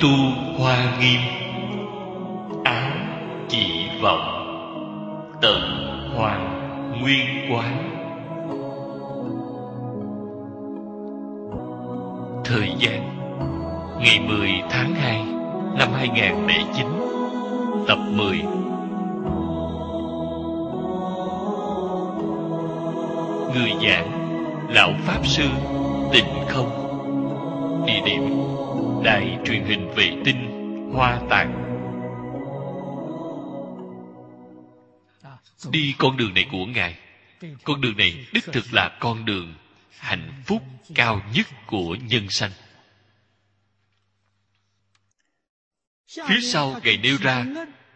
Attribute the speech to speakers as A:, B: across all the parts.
A: Tu Hoa Nghiêm, áo chỉ vọng, tận hoàng nguyên quán. Thời gian ngày 10 tháng 2 năm 2009, tập 10. Người giảng Lão Pháp Sư Tịnh Không. Địa điểm Đài truyền hình vệ tinh Hoa Tạng. Đi con đường này của Ngài, con đường này đích thực là con đường hạnh phúc cao nhất của nhân sanh. Phía sau Ngài nêu ra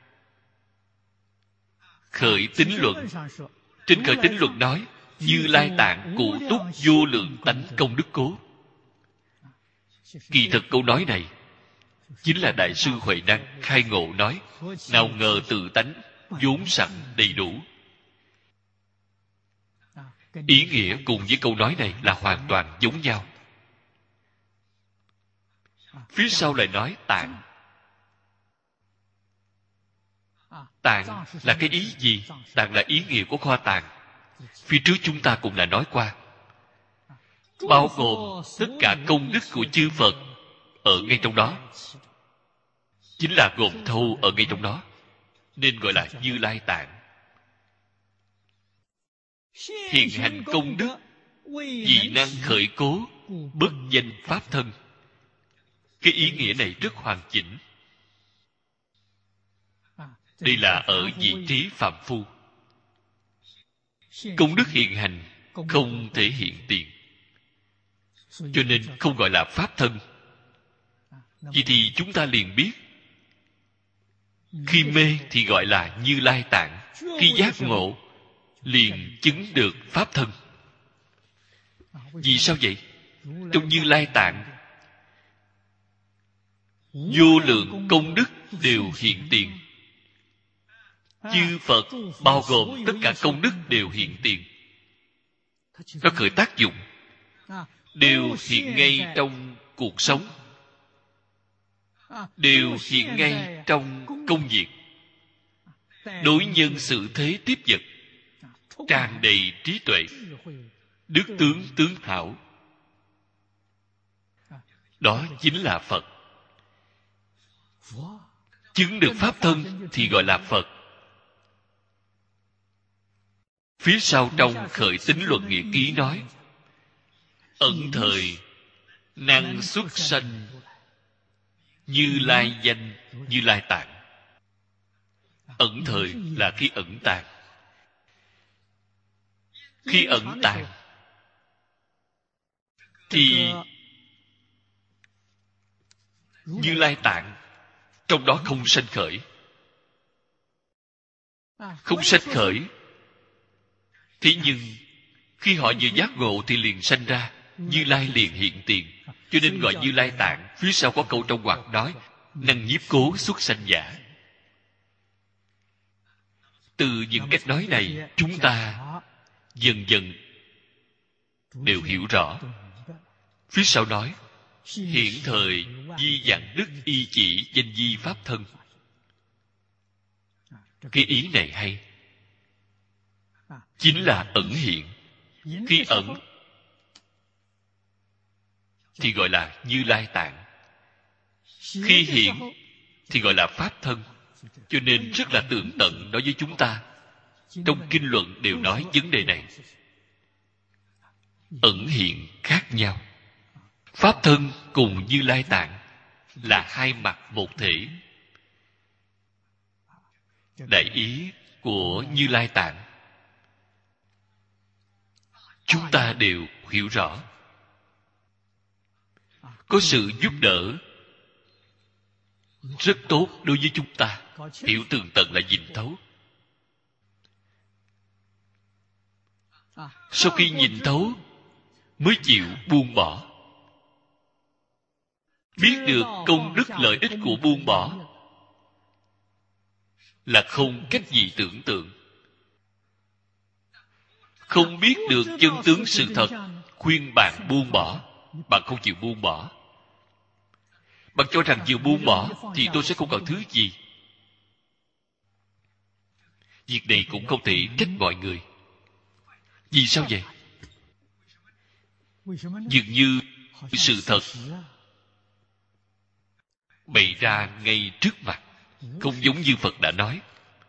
A: khởi tín luận. Trên khởi tín luận nói Như Lai Tạng cụ túc vô lượng tánh công đức cố. Kỳ thực câu nói này chính là Đại sư Huệ Năng khai ngộ nói: nào ngờ tự tánh vốn sẵn đầy đủ. Ý nghĩa cùng với câu nói này là hoàn toàn giống nhau. Phía sau lại nói tạng. Tạng là cái ý gì? Tạng là ý nghĩa của kho tàng. Phía trước chúng ta cũng đã nói qua, bao gồm tất cả công đức của chư Phật ở ngay trong đó, chính là gồm thâu ở ngay trong đó, nên gọi là Như Lai Tạng. Hiện hành công đức, dị năng khởi cố, bất danh pháp thân. Cái ý nghĩa này rất hoàn chỉnh. Đây là ở vị trí phạm phu. Công đức hiện hành không thể hiện tiền, cho nên không gọi là pháp thân. Vậy thì chúng ta liền biết, khi mê thì gọi là Như Lai Tạng, khi giác ngộ liền chứng được pháp thân. Vì sao vậy? Trong Như Lai Tạng vô lượng công đức đều hiện tiền. Chư Phật bao gồm tất cả công đức đều hiện tiền. Nó khởi tác dụng, đều hiện ngay trong cuộc sống, đều hiện ngay trong công việc. Đối nhân xử thế tiếp vật, tràn đầy trí tuệ, đức tướng tướng hảo. Đó chính là Phật. Chứng được pháp thân thì gọi là Phật. Phía sau trong khởi tín luận nghĩa ký nói: ẩn thời năng xuất sanh Như Lai danh Như Lai Tạng. Ẩn thời là khi ẩn tàng. Khi ẩn tàng thì Như Lai Tạng trong đó không sanh khởi. Không sanh khởi, thế nhưng khi họ vừa giác ngộ thì liền sanh ra, Như Lai liền hiện tiền, cho nên gọi Như Lai Tạng. Phía sau có câu trong ngoặc nói: năng nhiếp cố xuất sanh giả. Từ những cách nói này, chúng ta dần dần đều hiểu rõ. Phía sau nói: hiện thời di dặn đức y chỉ danh di pháp thân. Cái ý này hay, chính là ẩn hiện. Khi ẩn thì gọi là Như Lai Tạng, khi hiện thì gọi là pháp thân. Cho nên rất là tường tận đối với chúng ta. Trong kinh luận đều nói vấn đề này. Ẩn hiện khác nhau. Pháp thân cùng Như Lai Tạng là hai mặt một thể. Đại ý của Như Lai Tạng chúng ta đều hiểu rõ. Có sự giúp đỡ rất tốt đối với chúng ta. Hiểu tường tận là nhìn thấu. Sau khi nhìn thấu mới chịu buông bỏ. Biết được công đức lợi ích của buông bỏ là không cách gì tưởng tượng. Không biết được chân tướng sự thật, khuyên bạn buông bỏ, bạn không chịu buông bỏ. Bạn cho rằng vừa buông bỏ thì tôi sẽ không còn thứ gì. Việc này cũng không thể trách mọi người. Vì sao vậy? Dường như sự thật bày ra ngay trước mặt, không giống như Phật đã nói.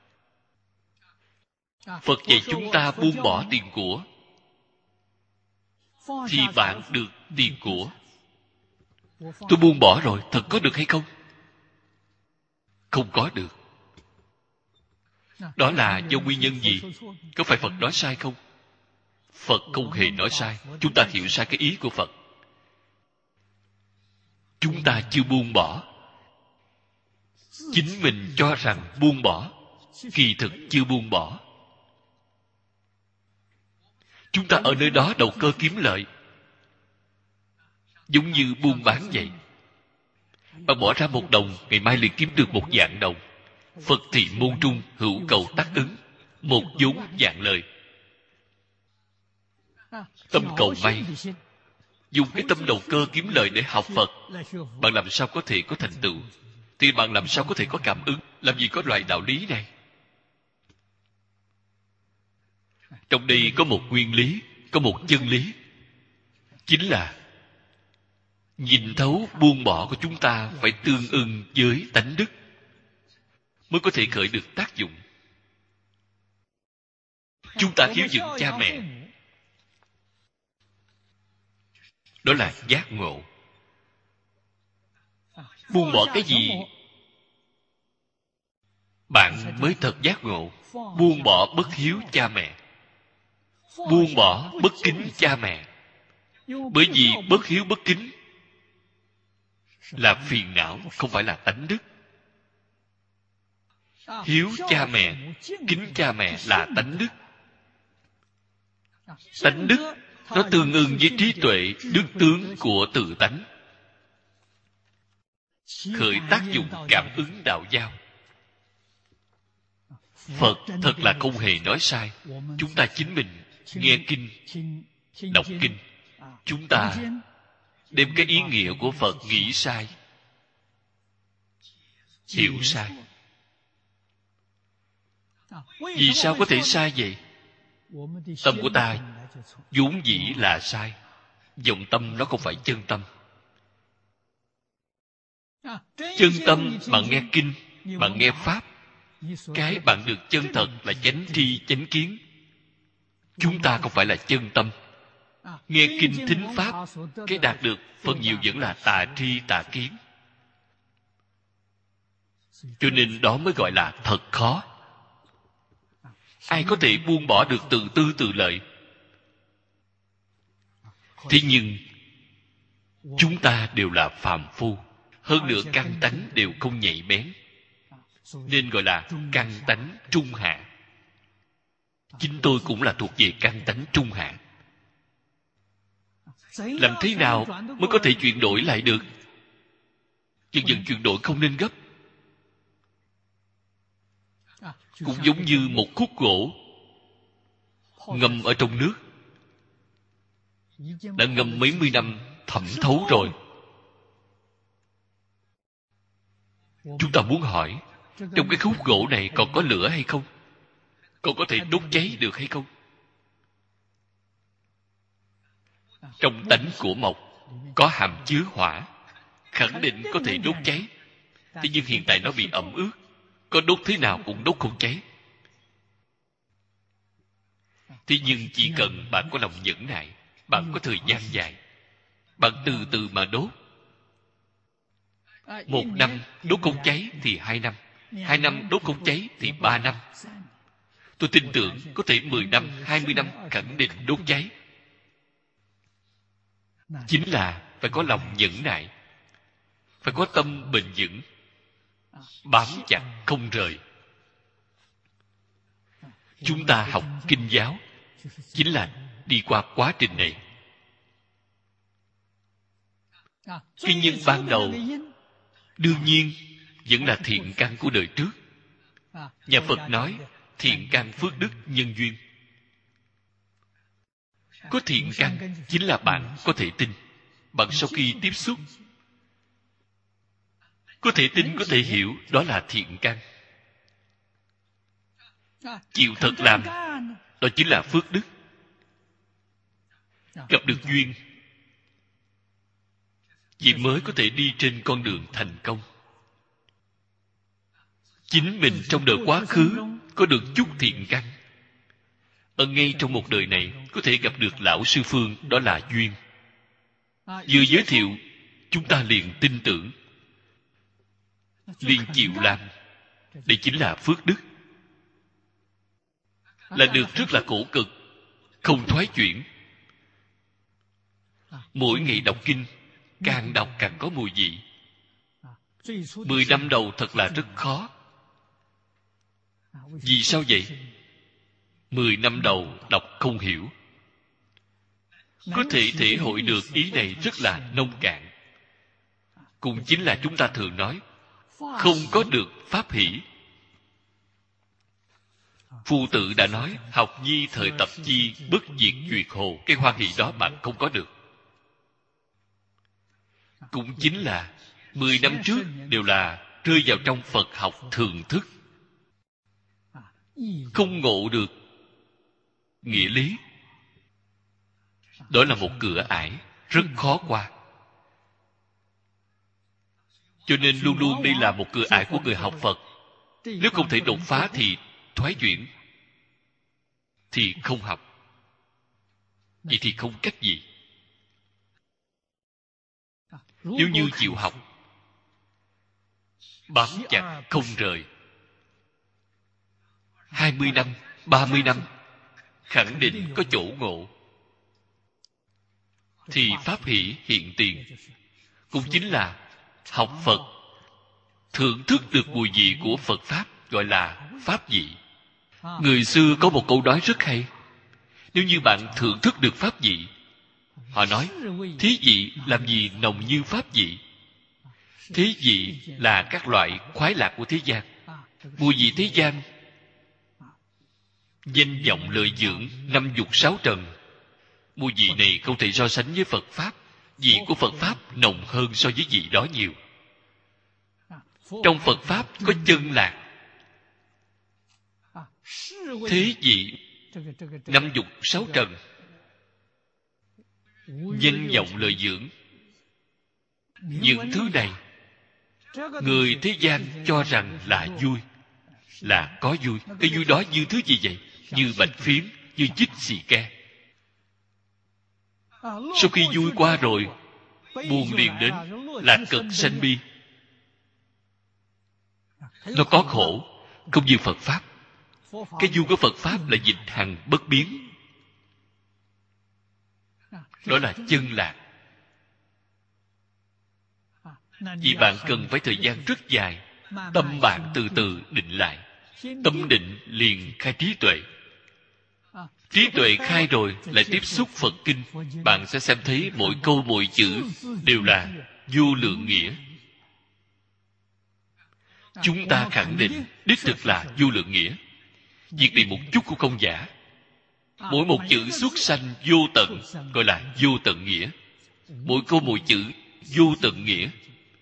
A: Phật dạy chúng ta buông bỏ tiền của, thì bạn được tiền của. Tôi buông bỏ rồi, thật có được hay không? Không có được. Đó là do nguyên nhân gì? Có phải Phật nói sai không? Phật không hề nói sai. Chúng ta hiểu sai cái ý của Phật. Chúng ta chưa buông bỏ. Chính mình cho rằng buông bỏ, kỳ thực chưa buông bỏ. Chúng ta ở nơi đó đầu cơ kiếm lợi, giống như buôn bán vậy. Bạn bỏ ra 1 đồng, ngày mai liền kiếm được 1.000 đồng. Phật thị môn trung, hữu cầu tác ứng, một vốn vạn lời. Tâm cầu may, dùng cái tâm đầu cơ kiếm lợi để học Phật, bạn làm sao có thể có thành tựu? Thì bạn làm sao có thể có cảm ứng? Làm gì có loại đạo lý này? Trong đây có một nguyên lý, có một chân lý, chính là nhìn thấu buông bỏ của chúng ta phải tương ưng với tánh đức, mới có thể khởi được tác dụng. Chúng ta hiếu dưỡng cha mẹ, đó là giác ngộ. Buông bỏ cái gì bạn mới thật giác ngộ? Buông bỏ bất hiếu cha mẹ, buông bỏ bất kính cha mẹ. Bởi vì bất hiếu bất kính là phiền não, không phải là tánh đức. Hiếu cha mẹ, kính cha mẹ là tánh đức. Tánh đức nó tương ưng với trí tuệ, đức tướng của tự tánh, khởi tác dụng cảm ứng đạo giao. Phật thật là không hề nói sai. Chúng ta chính mình nghe kinh, đọc kinh, chúng ta đem cái ý nghĩa của Phật nghĩ sai, hiểu sai. Vì sao có thể sai vậy? Tâm của ta vốn dĩ là sai. Vọng tâm nó không phải chân tâm. Chân tâm, bạn nghe kinh, bạn nghe pháp, cái bạn được chân thật là chánh tri chánh kiến. Chúng ta không phải là chân tâm. Nghe kinh thính pháp, cái đạt được phần nhiều vẫn là tà tri tà kiến. Cho nên đó mới gọi là thật khó. Ai có thể buông bỏ được tự tư tự lợi? Thế nhưng chúng ta đều là phàm phu, hơn nữa căn tánh đều không nhạy bén, nên gọi là căn tánh trung hạ. Chính tôi cũng là thuộc về căn tánh trung hạ. Làm thế nào mới có thể chuyển đổi lại được? Dần dần chuyển đổi không nên gấp. Cũng giống như một khúc gỗ ngâm ở trong nước, đã ngâm mấy mươi năm thẩm thấu rồi. Chúng ta muốn hỏi, trong cái khúc gỗ này còn có lửa hay không? Còn có thể đốt cháy được hay không? Trong tánh của mộc có hàm chứa hỏa, khẳng định có thể đốt cháy. Thế nhưng hiện tại nó bị ẩm ướt, có đốt thế nào cũng đốt không cháy. Thế nhưng chỉ cần bạn có lòng nhẫn nại, bạn có thời gian dài, bạn từ từ mà đốt. 1 năm đốt không cháy thì 2 năm, 2 năm đốt không cháy thì 3 năm. Tôi tin tưởng có thể 10 năm, 20 năm khẳng định đốt cháy. Chính là phải có lòng nhẫn nại, phải có tâm bền vững, bám chặt không rời. Chúng ta học kinh giáo chính là đi qua quá trình này. Nguyên nhân ban đầu đương nhiên vẫn là thiện căn của đời trước. Nhà Phật nói thiện căn phước đức nhân duyên. Có thiện căn chính là bạn có thể tin. Bạn sau khi tiếp xúc, Có thể tin, có thể hiểu, đó là thiện căn. Chịu thật làm, đó chính là phước đức. Gặp được duyên, vậy mới có thể đi trên con đường thành công. Chính mình trong đời quá khứ có được chút thiện căn, ở ngay trong một đời này có thể gặp được lão sư Phương, đó là duyên. Vừa giới thiệu, chúng ta liền tin tưởng, liền chịu làm. Đây chính là phước đức. Là được rất là khổ cực, không thoái chuyển. Mỗi ngày đọc kinh, càng đọc càng có mùi vị. 10 năm đầu thật là rất khó. Vì sao vậy? 10 năm đầu đọc không hiểu. Có thể thể hội được ý này rất là nông cạn. Cũng chính là chúng ta thường nói, không có được pháp hỷ. Phu Tự đã nói, học nhi thời tập chi, bất diệt duyệt hồ. Cái hoan hỷ đó bạn không có được. Cũng chính là 10 năm trước đều là rơi vào trong Phật học thường thức, không ngộ được nghĩa lý. Đó là một cửa ải rất khó qua. Cho nên luôn luôn đây là một cửa ải của người học Phật. Nếu không thể đột phá thì thoái chuyển, thì không học. Vậy thì không cách gì. Nếu như chịu học, bám chặt không rời, 20 năm, 30 năm, khẳng định có chỗ ngộ, thì pháp hỷ hiện tiền. Cũng chính là học Phật, thưởng thức được mùi vị của Phật Pháp, gọi là pháp vị. Người xưa có một câu nói rất hay. Nếu như bạn thưởng thức được pháp vị, họ nói, thí vị làm gì nồng như pháp vị. Thí vị là các loại khoái lạc của thế gian. Mùi vị thế gian, danh vọng lợi dưỡng, 5 dục 6 trần. Mùi vị này không thể so sánh với Phật Pháp. Vị của Phật Pháp nồng hơn so với vị đó nhiều. Trong Phật Pháp có chân lạc. Thế vị 5 dục 6 trần, danh vọng lợi dưỡng, những thứ này người thế gian cho rằng là vui, là có vui. Cái vui đó như thứ gì vậy? Như bạch phiến, như chích xì ke. Sau khi vui qua rồi, buồn liền đến, là cực sanh bi. Nó có khổ, không như Phật Pháp. Cái vui của Phật Pháp là vĩnh hằng bất biến. Đó là chân lạc. Vì bạn cần phải thời gian rất dài, tâm bạn từ từ định lại. Tâm định liền khai trí tuệ. Trí tuệ khai rồi lại tiếp xúc Phật Kinh. Bạn sẽ xem thấy mỗi câu mỗi chữ đều là vô lượng nghĩa. Chúng ta khẳng định đích thực là vô lượng nghĩa. Việc này một chút cũng không giả. Mỗi một chữ xuất sanh vô tận, gọi là vô tận nghĩa. Mỗi câu mỗi chữ vô tận nghĩa.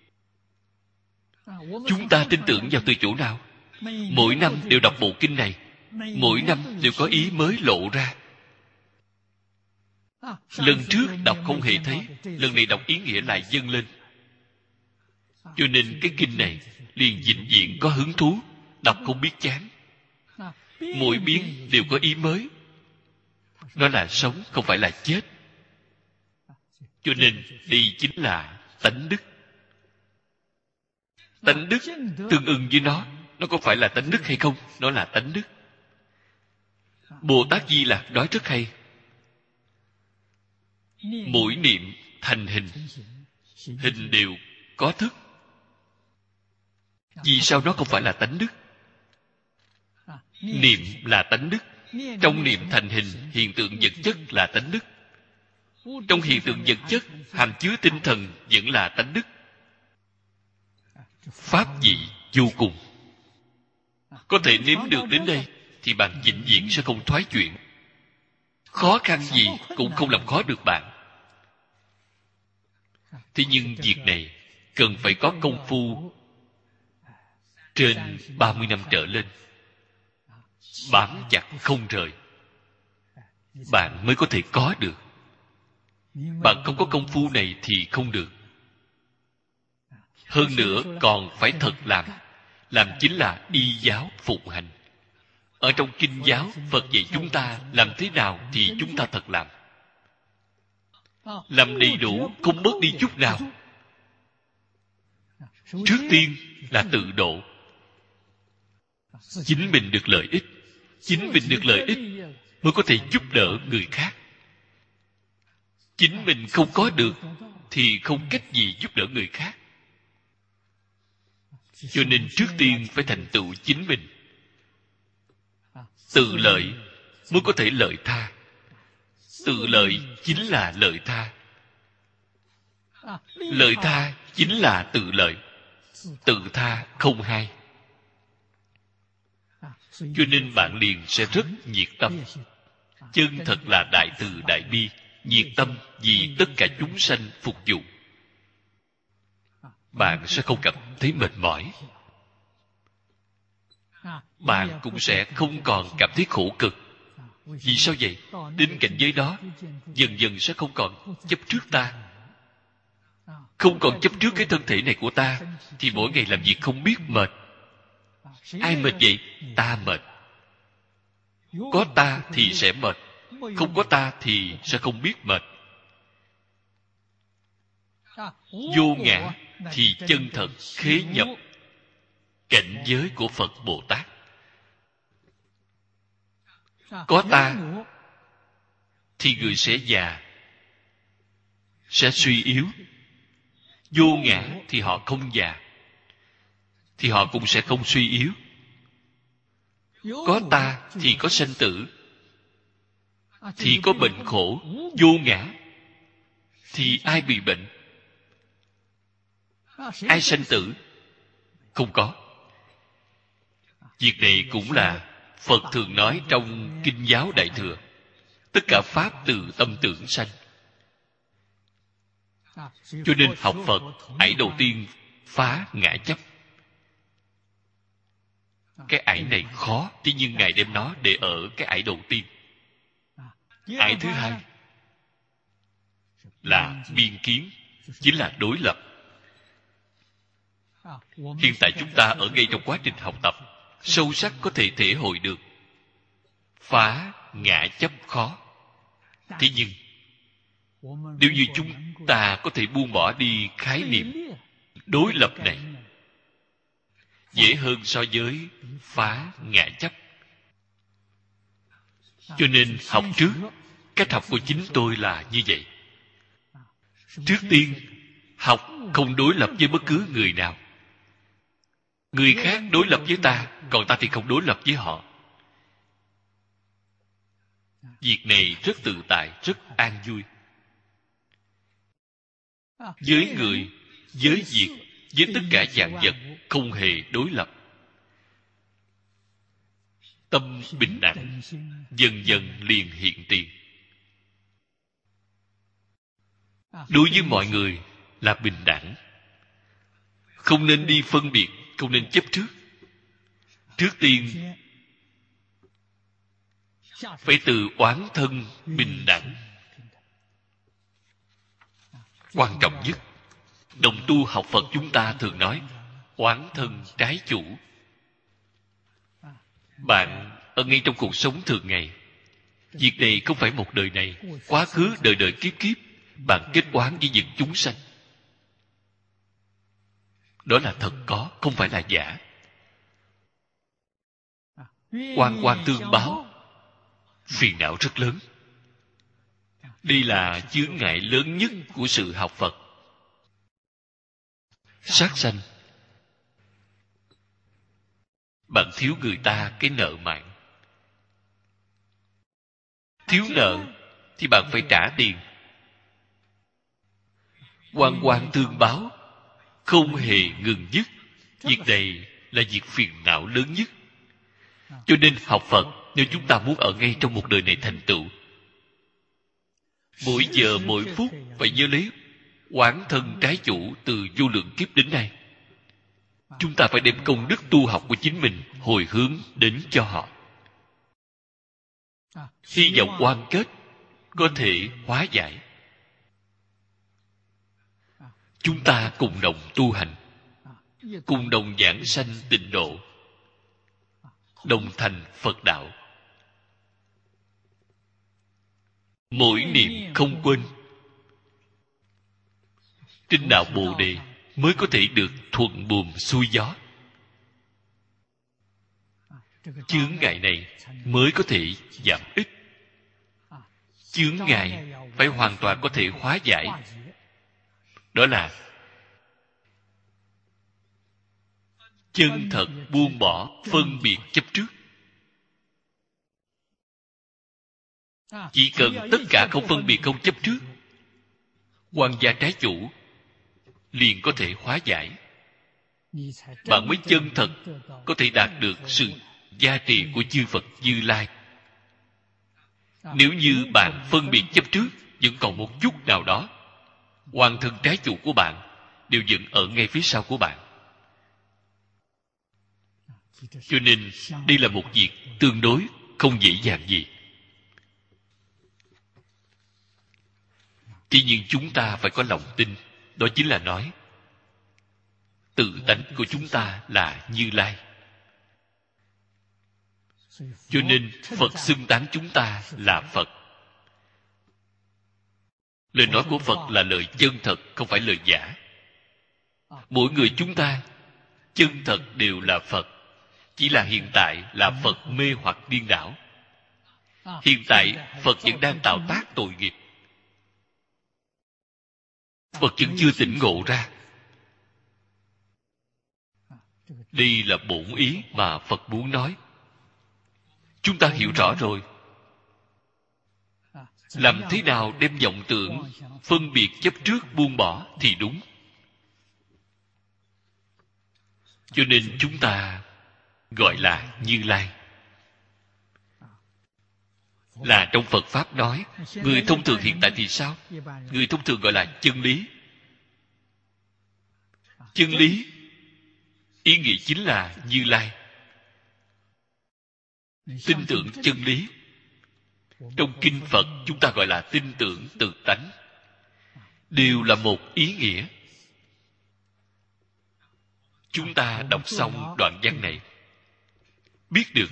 A: Chúng ta tin tưởng vào từ chỗ nào? Mỗi năm đều đọc bộ kinh này, mỗi năm đều có ý mới lộ ra. Lần trước đọc không hề thấy, lần này đọc ý nghĩa lại dâng lên. Cho nên cái kinh này liền vĩnh viễn có hứng thú, đọc không biết chán. Mỗi biến đều có ý mới. Nó là sống, không phải là chết. Cho nên đây chính là tánh đức. Tánh đức tương ưng với nó có phải là tánh đức hay không? Nó là tánh đức. Bồ Tát Di Lặc nói rất hay. Mỗi niệm thành hình, hình đều có thức. Vì sao nó không phải là tánh đức? Niệm là tánh đức. Trong niệm thành hình, hiện tượng vật chất là tánh đức. Trong hiện tượng vật chất hàm chứa tinh thần vẫn là tánh đức. Pháp vị vô cùng. Có thể nếm được đến đây thì bạn vĩnh viễn sẽ không thoái chuyển. Khó khăn gì cũng không làm khó được bạn. Thế nhưng việc này cần phải có công phu trên 30 năm trở lên, bám chặt không rời, bạn mới có thể có được. Bạn không có công phu này thì không được. Hơn nữa còn phải thật làm chính là y giáo phụng hành. Ở trong kinh giáo, Phật dạy chúng ta làm thế nào thì chúng ta thật làm đầy đủ, không bớt đi chút nào. Trước tiên là tự độ, chính mình được lợi ích. Chính mình được lợi ích mới có thể giúp đỡ người khác. Chính mình không có được thì không cách gì giúp đỡ người khác. Cho nên trước tiên phải thành tựu chính mình. Tự lợi mới có thể lợi tha. Tự lợi chính là lợi tha. Lợi tha chính là tự lợi. Tự tha không hai. Cho nên bạn liền sẽ rất nhiệt tâm. Chân thật là đại từ đại bi, nhiệt tâm vì tất cả chúng sanh phục vụ. Bạn sẽ không cảm thấy mệt mỏi. Bạn cũng sẽ không còn cảm thấy khổ cực. Vì sao vậy? Đến cảnh giới đó, dần dần sẽ không còn chấp trước ta. Không còn chấp trước cái thân thể này của ta, thì mỗi ngày làm việc không biết mệt. Ai mệt vậy? Ta mệt. Có ta thì sẽ mệt. Không có ta thì sẽ không biết mệt. Vô ngã thì chân thật khế nhập cảnh giới của Phật Bồ Tát. Có ta thì người sẽ già, sẽ suy yếu. Vô ngã thì họ không già, thì họ cũng sẽ không suy yếu. Có ta thì có sanh tử, thì có bệnh khổ. Vô ngã thì ai bị bệnh? Ai sanh tử? Không có. Việc này cũng là Phật thường nói trong Kinh giáo Đại Thừa. Tất cả Pháp từ tâm tưởng sanh. Cho nên học Phật, ải đầu tiên phá ngã chấp. Cái ải này khó, tuy nhiên Ngài đem nó để ở cái ải đầu tiên. Ải thứ hai là biên kiến, chính là đối lập. Hiện tại chúng ta ở ngay trong quá trình học tập, sâu sắc có thể thể hội được phá ngã chấp khó. Thế nhưng nếu như chúng ta có thể buông bỏ đi khái niệm đối lập này, dễ hơn so với phá ngã chấp. Cho nên học trước, cách học của chính tôi là như vậy. Trước tiên, học không đối lập với bất cứ người nào. Người khác đối lập với ta, còn ta thì không đối lập với họ. Việc này rất tự tại, rất an vui. Với người, với việc, với tất cả vạn vật không hề đối lập. Tâm bình đẳng dần dần liền hiện tiền. Đối với mọi người là bình đẳng. Không nên đi phân biệt, không nên chấp trước. Trước tiên phải từ oán thân bình đẳng. Quan trọng nhất, đồng tu học Phật chúng ta thường nói oán thân trái chủ. Bạn ở ngay trong cuộc sống thường ngày, việc này không phải một đời này, quá khứ đời đời kiếp kiếp bạn kết oán với những chúng sanh. Đó là thật có, không phải là giả. Oan oan tương báo, phiền não rất lớn. Đây là chướng ngại lớn nhất của sự học Phật. Sát sanh, bạn thiếu người ta cái nợ mạng. Thiếu nợ thì bạn phải trả tiền. Oan oan tương báo, không hề ngừng dứt. Việc này là việc phiền não lớn nhất. Cho nên học Phật, nếu chúng ta muốn ở ngay trong một đời này thành tựu, mỗi giờ mỗi phút phải nhớ lấy oán thân trái chủ từ vô lượng kiếp đến nay. Chúng ta phải đem công đức tu học của chính mình hồi hướng đến cho họ. Hy vọng oan kết có thể hóa giải. Chúng ta cùng đồng tu hành, cùng đồng giảng sanh tịnh độ, đồng thành Phật đạo. Mỗi niệm không quên, trên đạo Bồ Đề mới có thể được thuận buồm xuôi gió. Chướng ngại này mới có thể giảm ít. Chướng ngại phải hoàn toàn có thể hóa giải. Đó là chân thật buông bỏ phân biệt chấp trước. Chỉ cần tất cả không phân biệt không chấp trước, quan gia trái chủ liền có thể hóa giải. Bạn mới chân thật có thể đạt được sự gia trì của chư Phật Như Lai. Nếu như bạn phân biệt chấp trước vẫn còn một chút nào đó, hoàng thân trái chủ của bạn đều vẫn ở ngay phía sau của bạn. Cho nên đây là một việc tương đối không dễ dàng gì. Chỉ nhưng chúng ta phải có lòng tin. Đó chính là nói tự tánh của chúng ta là Như Lai. Cho nên Phật xưng tán chúng ta là Phật. Lời nói của Phật là lời chân thật, không phải lời giả. Mỗi người chúng ta chân thật đều là Phật. Chỉ là hiện tại là Phật mê hoặc điên đảo. Hiện tại Phật vẫn đang tạo tác tội nghiệp. Phật vẫn chưa tỉnh ngộ ra. Đây là bổn ý mà Phật muốn nói. Chúng ta hiểu rõ rồi. Làm thế nào đem vọng tưởng phân biệt chấp trước buông bỏ thì đúng. Cho nên chúng ta gọi là Như Lai. Là trong Phật Pháp nói. Người thông thường hiện tại thì sao? Người thông thường gọi là chân lý. Chân lý ý nghĩa chính là Như Lai. Tin tưởng chân lý. Trong kinh Phật chúng ta gọi là tin tưởng tự tánh. Đều là một ý nghĩa. Chúng ta đọc xong đoạn văn này, biết được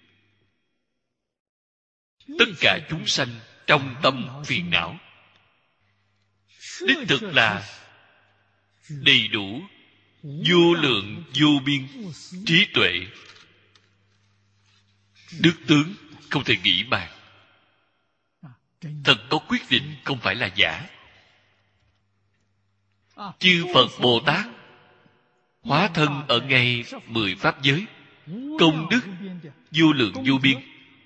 A: tất cả chúng sanh trong tâm phiền não đích thực là đầy đủ vô lượng vô biên trí tuệ, đức tướng không thể nghĩ bàn. Thật có quyết định, không phải là giả. Chư Phật Bồ Tát hóa thân ở ngay 10 pháp giới, công đức vô lượng vô biên.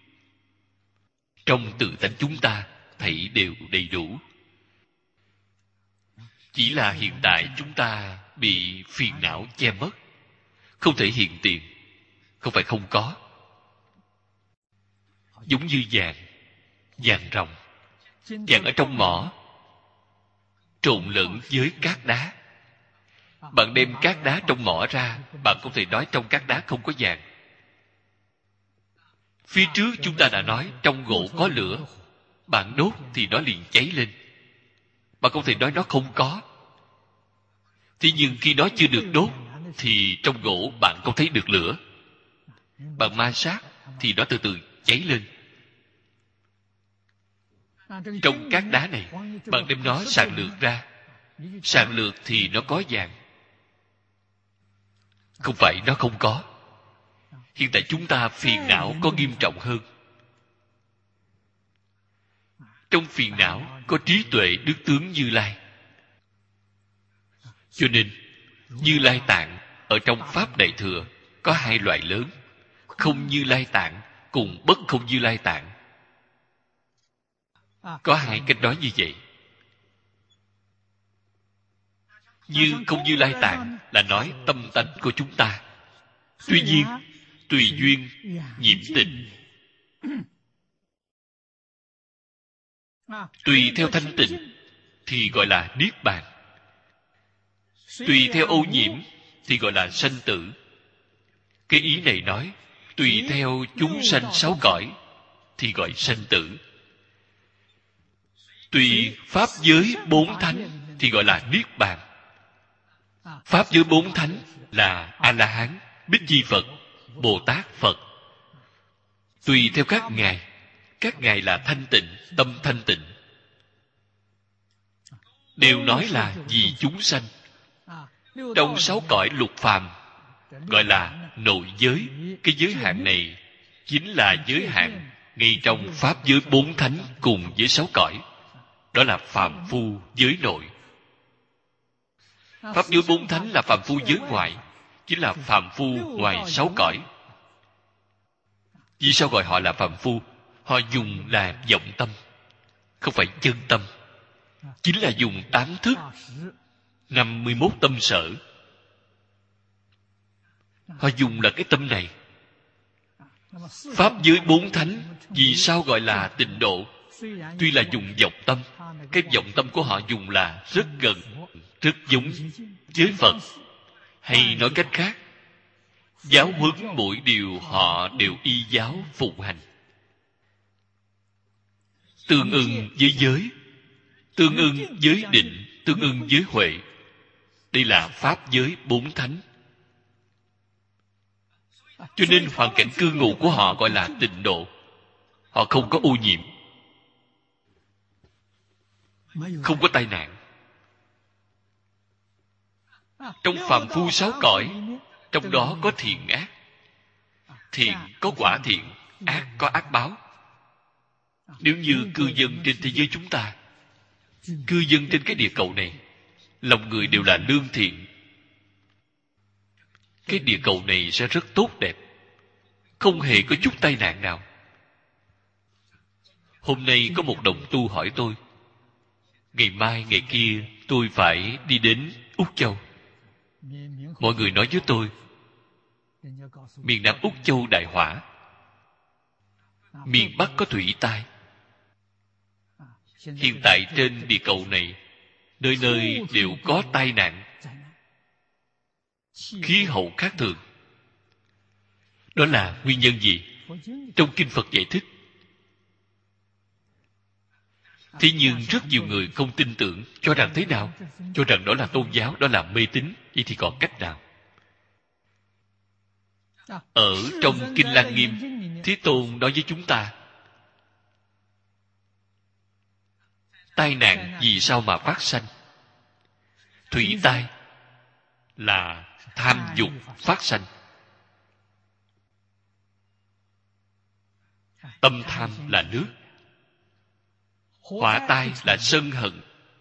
A: Trong tự tánh chúng ta thảy đều đầy đủ. Chỉ là hiện tại chúng ta bị phiền não che mất, không thể hiện tiền. Không phải không có. Giống như vàng, vàng ròng. Vàng ở trong mỏ trộn lẫn với cát đá. Bạn đem cát đá trong mỏ ra, bạn không thể nói trong cát đá không có vàng. Phía trước chúng ta đã nói trong gỗ có lửa, bạn đốt thì nó liền cháy lên. Bạn không thể nói nó không có. Thế nhưng khi nó chưa được đốt thì trong gỗ bạn không thấy được lửa. Bạn ma sát thì nó từ từ cháy lên. Trong cát đá này, bạn đem nó sàng lược ra. Sàng lược thì nó có vàng. Không phải nó không có. Hiện tại chúng ta phiền não có nghiêm trọng hơn. Trong phiền não có trí tuệ đức tướng Như Lai. Cho nên Như Lai Tạng ở trong Pháp Đại Thừa có hai loại lớn: không Như Lai Tạng cùng bất không Như Lai Tạng. Có hai cách nói như vậy. Như không Như Lai Tạng là nói tâm tánh của chúng ta. Tuy nhiên tùy duyên nhiễm tịnh, tùy theo thanh tịnh thì gọi là niết bàn, tùy theo ô nhiễm thì gọi là sanh tử. Cái ý này nói tùy theo chúng sanh sáu cõi thì gọi sanh tử. Tùy pháp giới bốn thánh thì gọi là niết bàn. Pháp giới bốn thánh là A La Hán, Bích Chi Phật, Bồ Tát Phật. Tùy theo các ngài là thanh tịnh, tâm thanh tịnh, đều nói là vì chúng sanh. Trong sáu cõi lục phàm gọi là nội giới. Cái giới hạn này chính là giới hạn ngay trong pháp giới bốn thánh cùng với sáu cõi. Đó là phàm phu giới nội. Pháp giới bốn thánh là phàm phu giới ngoại, chính là phàm phu ngoài sáu cõi. Vì sao gọi họ là phàm phu? Họ dùng là vọng tâm, không phải chân tâm. Chính là dùng 8 thức, 51 tâm sở. Họ dùng là cái tâm này. Pháp giới bốn thánh vì sao gọi là tịnh độ? Tuy là dùng vọng tâm, cái vọng tâm của họ dùng là rất gần, rất giống với Phật. Hay nói cách khác, giáo huấn mỗi điều họ đều y giáo phụng hành, tương ưng với giới, tương ưng với định, tương ưng với huệ. Đây là pháp giới bốn thánh. Cho nên hoàn cảnh cư ngụ của họ gọi là tịnh độ. Họ không có ô nhiễm, không có tai nạn. Trong phàm phu sáu cõi, trong đó có thiện ác. Thiện có quả thiện, ác có ác báo. Nếu như cư dân trên thế giới chúng ta, cư dân trên cái địa cầu này, lòng người đều là lương thiện, cái địa cầu này sẽ rất tốt đẹp, không hề có chút tai nạn nào. Hôm nay có một đồng tu hỏi tôi, ngày mai ngày kia tôi phải đi đến Úc Châu. Mọi người nói với tôi, miền Nam Úc Châu đại hỏa, miền Bắc có thủy tai. Hiện tại trên địa cầu này, nơi nơi đều có tai nạn, khí hậu khác thường. Đó là nguyên nhân gì? Trong Kinh Phật giải thích. Thế nhưng rất nhiều người không tin tưởng, cho rằng thế nào? Cho rằng đó là tôn giáo, đó là mê tín. Vậy thì còn cách nào? Ở trong Kinh Lăng Nghiêm, Thế Tôn nói với chúng ta, tai nạn vì sao mà phát sanh? Thủy tai là tham dục phát sanh. Tâm tham là nước. Hỏa tai là sân hận,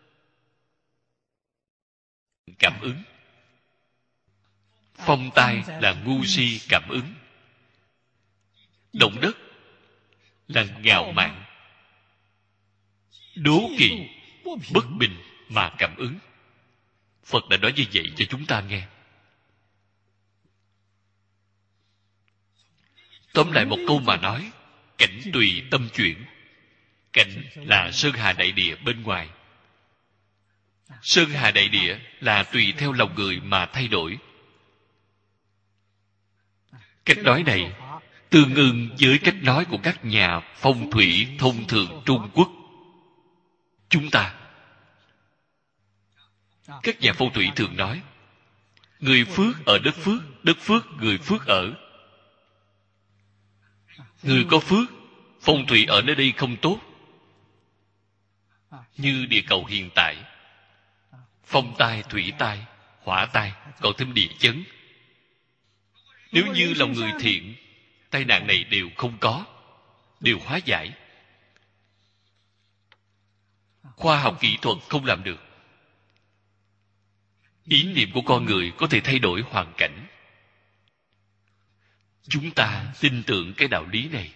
A: cảm ứng. Phong tai là ngu si cảm ứng. Động đất là ngạo mạn, đố kỵ, bất bình mà cảm ứng. Phật đã nói như vậy cho chúng ta nghe. Tóm lại một câu mà nói, cảnh tùy tâm chuyển. Cảnh là sơn hà đại địa bên ngoài. Sơn hà đại địa là tùy theo lòng người mà thay đổi. Cách nói này tương ưng với cách nói của các nhà phong thủy thông thường Trung Quốc. Chúng ta, các nhà phong thủy thường nói, người phước ở đất phước người phước ở. Người có phước, phong thủy ở nơi đây không tốt. Như địa cầu hiện tại, phong tai, thủy tai, hỏa tai, còn thêm địa chấn. Nếu như lòng người thiện, tai nạn này đều không có, đều hóa giải. Khoa học kỹ thuật không làm được. Ý niệm của con người có thể thay đổi hoàn cảnh. Chúng ta tin tưởng cái đạo lý này.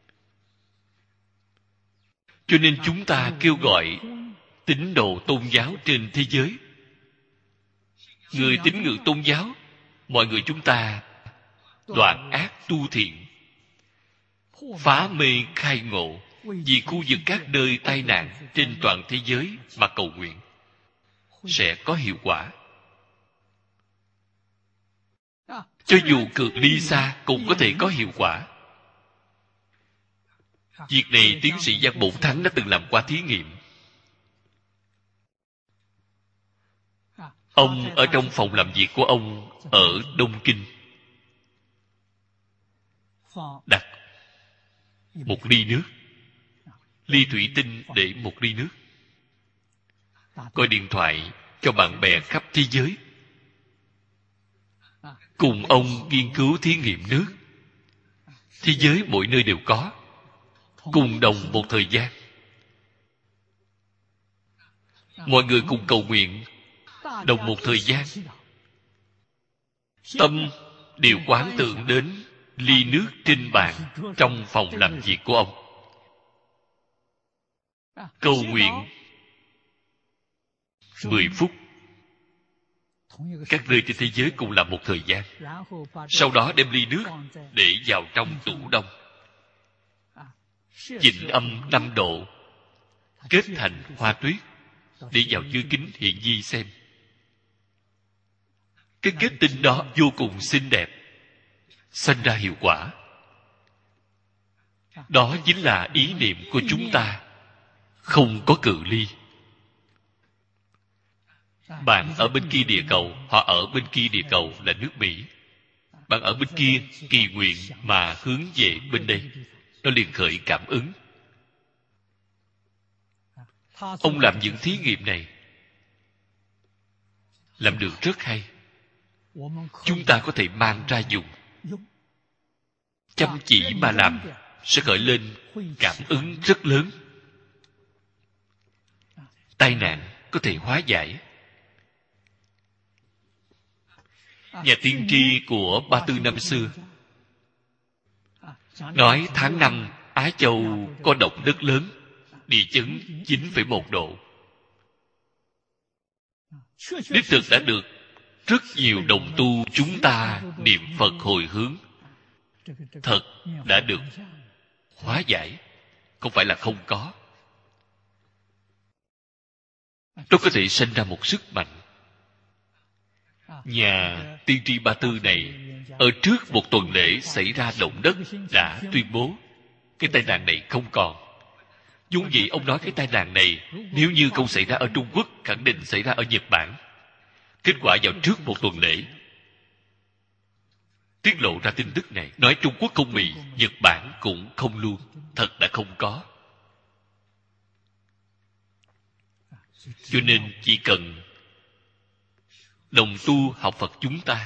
A: Cho nên chúng ta kêu gọi tín đồ tôn giáo trên thế giới. Người tín ngưỡng tôn giáo, mọi người chúng ta đoạn ác tu thiện, phá mê khai ngộ, vì khu vực các nơi tai nạn trên toàn thế giới mà cầu nguyện, sẽ có hiệu quả. cho dù cự ly xa cũng có thể có hiệu quả. Việc này tiến sĩ Giang Bổn Thắng đã từng làm qua thí nghiệm. Ông ở trong phòng làm việc của ông ở Đông Kinh đặt một ly nước, ly thủy tinh để một ly nước, gọi điện thoại cho bạn bè khắp thế giới, cùng ông nghiên cứu thí nghiệm nước. Thế giới mỗi nơi đều có, cùng đồng một thời gian. Mọi người cùng cầu nguyện đồng một thời gian. Tâm đều quán tưởng đến ly nước trên bàn trong phòng làm việc của ông. Cầu nguyện 10 phút. Các nơi trên thế giới cùng là một thời gian. Sau đó đem ly nước để vào trong tủ đông, chỉnh âm 5 độ, kết thành hoa tuyết, để vào dưới kính hiển vi xem. Cái kết tinh đó vô cùng xinh đẹp, sanh ra hiệu quả. Đó chính là ý niệm của chúng ta, không có cự ly. Bạn ở bên kia địa cầu, họ ở bên kia địa cầu là nước Mỹ. Bạn ở bên kia kỳ nguyện mà hướng về bên đây, nó liền khởi cảm ứng. Ông làm những thí nghiệm này làm được rất hay. Chúng ta có thể mang ra dùng. Chăm chỉ mà làm sẽ khởi lên cảm ứng rất lớn. Tai nạn có thể hóa giải. Nhà tiên tri của Ba Tư năm xưa nói tháng 5 Á Châu có động đất lớn, địa chấn 9,1 độ. Đích thực đã được rất nhiều đồng tu chúng ta niệm Phật hồi hướng, thật đã được hóa giải, không phải là không có. Nó có thể sinh ra một sức mạnh. Nhà tiên tri Ba Tư này ở trước một tuần lễ xảy ra động đất đã tuyên bố cái tai nạn này không còn. Vốn dĩ ông nói cái tai nạn này nếu như không xảy ra ở Trung Quốc, khẳng định xảy ra ở Nhật Bản. Kết quả vào trước một tuần lễ tiết lộ ra tin tức này, nói Trung Quốc không bị, Nhật Bản cũng không luôn. Thật đã không có. Cho nên chỉ cần đồng tu học Phật chúng ta.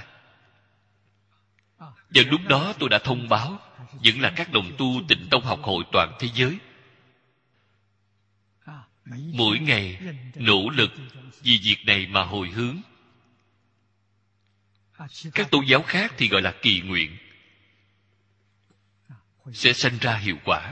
A: Và lúc đó tôi đã thông báo, vẫn là các đồng tu Tịnh Tông học hội toàn thế giới, mỗi ngày nỗ lực vì việc này mà hồi hướng. Các tôn giáo khác thì gọi là kỳ nguyện, sẽ sanh ra hiệu quả.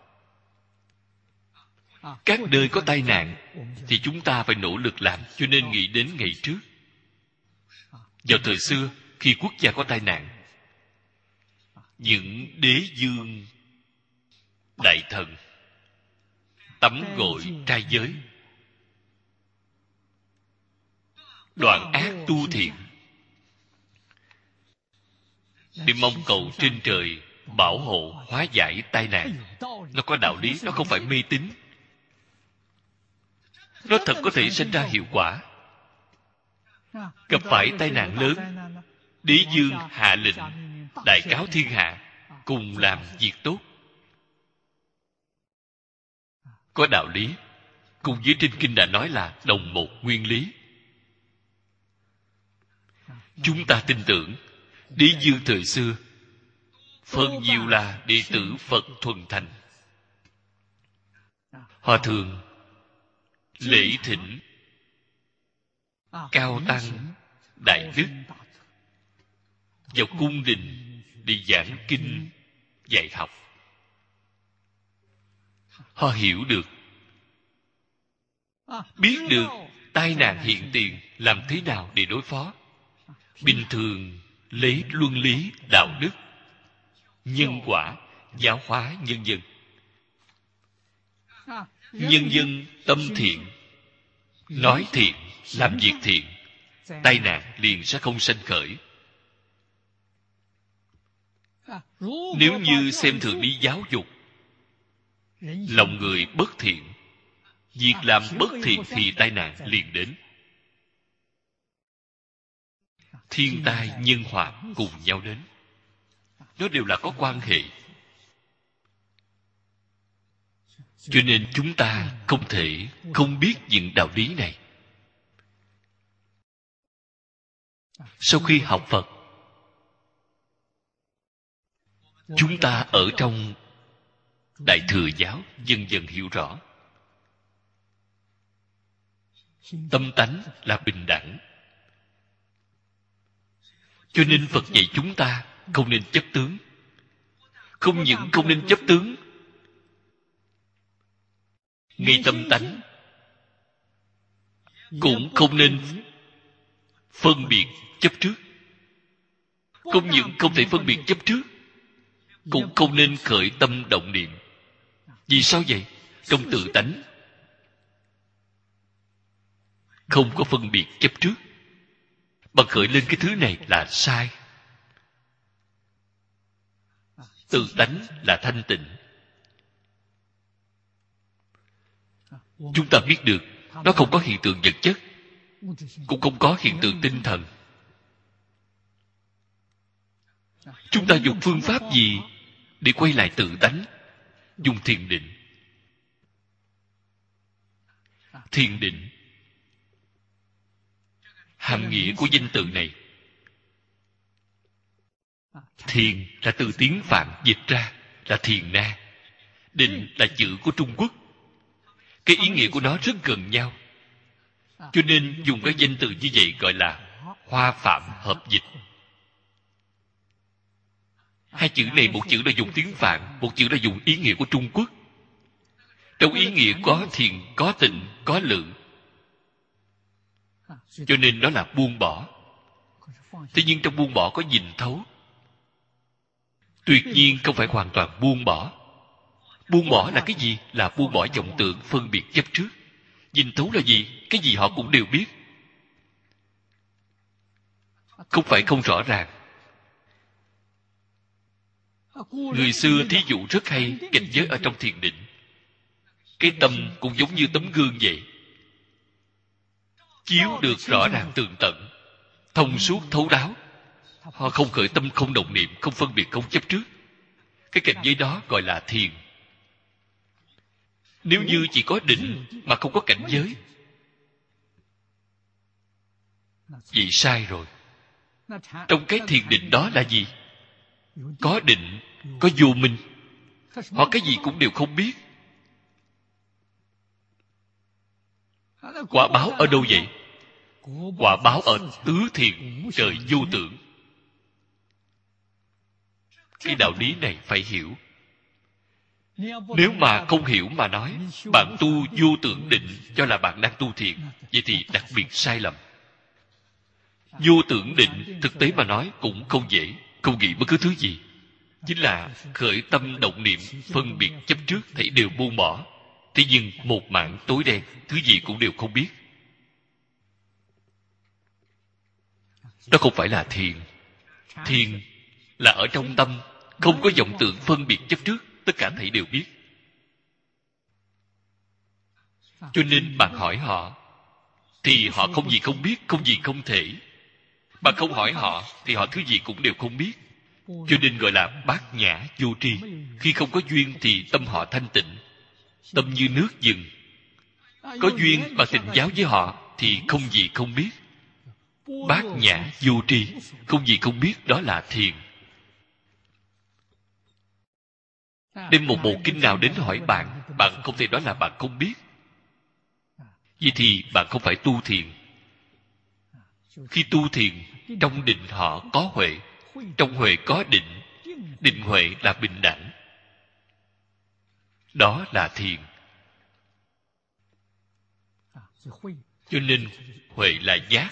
A: Các nơi có tai nạn thì chúng ta phải nỗ lực làm. Cho nên nghĩ đến ngày trước, vào thời xưa khi quốc gia có tai nạn, những đế dương đại thần tắm gội trai giới, đoạn ác tu thiện, để mong cầu trên trời bảo hộ hóa giải tai nạn. Nó có đạo lý, nó không phải mê tín. Nó thật có thể sinh ra hiệu quả. Gặp phải tai nạn lớn, đế dương hạ lệnh đại cáo thiên hạ cùng làm việc tốt. Có đạo lý. Cùng với trên kinh đã nói là đồng một nguyên lý. Chúng ta tin tưởng đế dương thời xưa phần nhiều là đệ tử Phật thuần thành. Họ thường lễ thỉnh cao tăng đại đức vào cung đình để giảng kinh dạy học. Họ hiểu được, biết được tai nạn hiện tiền làm thế nào để đối phó. Bình thường lấy luân lý đạo đức, nhân quả giáo hóa nhân dân. Nhân dân tâm thiện, nói thiện, làm việc thiện, tai nạn liền sẽ không sanh khởi. Nếu như xem thường đi giáo dục, lòng người bất thiện, việc làm bất thiện thì tai nạn liền đến. Thiên tai nhân họa cùng nhau đến. Nó đều là có quan hệ. Cho nên chúng ta không thể không biết những đạo lý này. Sau khi học Phật, chúng ta ở trong Đại Thừa giáo dần dần hiểu rõ. Tâm tánh là bình đẳng. Cho nên Phật dạy chúng ta không nên chấp tướng. Không những không nên chấp tướng, ngay tâm tánh cũng không nên phân biệt chấp trước. Không những không thể phân biệt chấp trước, cũng không nên khởi tâm động niệm. Vì sao vậy? Trong tự tánh không có phân biệt chấp trước. Bạn khởi lên cái thứ này là sai. Tự tánh là thanh tịnh. Chúng ta biết được nó không có hiện tượng vật chất, cũng không có hiện tượng tinh thần. Chúng ta dùng phương pháp gì để quay lại tự tánh? Dùng thiền định. Thiền định, hàm nghĩa của danh từ này, thiền là từ tiếng Phạn dịch ra là thiền na, định là chữ của Trung Quốc. Cái ý nghĩa của nó rất gần nhau, cho nên dùng cái danh từ như vậy gọi là hoa phạm hợp dịch. Hai chữ này, một chữ là dùng tiếng Phạn, một chữ là dùng ý nghĩa của Trung Quốc. Trong ý nghĩa có thiền, có tịnh, có lượng, cho nên nó là buông bỏ. Thế nhưng trong buông bỏ có nhìn thấu. Tuyệt nhiên không phải hoàn toàn buông bỏ. Buông bỏ là cái gì? Là buông bỏ vọng tưởng phân biệt chấp trước. Nhìn thấu là gì? Cái gì họ cũng đều biết. Không phải không rõ ràng. Người xưa thí dụ rất hay, cảnh giới ở trong thiền định. Cái tâm cũng giống như tấm gương vậy, chiếu được rõ ràng tường tận, thông suốt thấu đáo. Họ không khởi tâm, không động niệm, không phân biệt, không chấp trước. Cái cảnh giới đó gọi là thiền. Nếu như chỉ có định mà không có cảnh giới, vậy sai rồi. Trong cái thiền định đó là gì? Có định, có vô minh. Họ cái gì cũng đều không biết. Quả báo ở đâu vậy? Quả báo ở tứ thiền, trời vô tưởng. Cái đạo lý này phải hiểu. Nếu mà không hiểu mà nói, bạn tu vô tưởng định cho là bạn đang tu thiền, vậy thì đặc biệt sai lầm. Vô tưởng định thực tế mà nói cũng không dễ, không nghĩ bất cứ thứ gì. Chính là khởi tâm động niệm, phân biệt chấp trước thấy đều buông bỏ. Thế nhưng một mảng tối đen, thứ gì cũng đều không biết. Đó không phải là thiền. Thiền là ở trong tâm, không có vọng tưởng phân biệt chấp trước, tất cả thảy đều biết. Cho nên bạn hỏi họ, thì họ không gì không biết, không gì không thể. Bạn không hỏi họ, thì họ thứ gì cũng đều không biết. Cho nên gọi là bát nhã vô tri. Khi không có duyên thì tâm họ thanh tịnh, tâm như nước dừng. Có duyên mà tình giáo với họ thì không gì không biết. Bát nhã vô tri, không gì không biết, đó là thiền. Đem một bộ kinh nào đến hỏi bạn, bạn không thể nói là bạn không biết. Vậy thì bạn không phải tu thiền. Khi tu thiền, trong định họ có huệ, trong huệ có định. Định huệ là bình đẳng. Đó là thiền. Cho nên huệ là giác.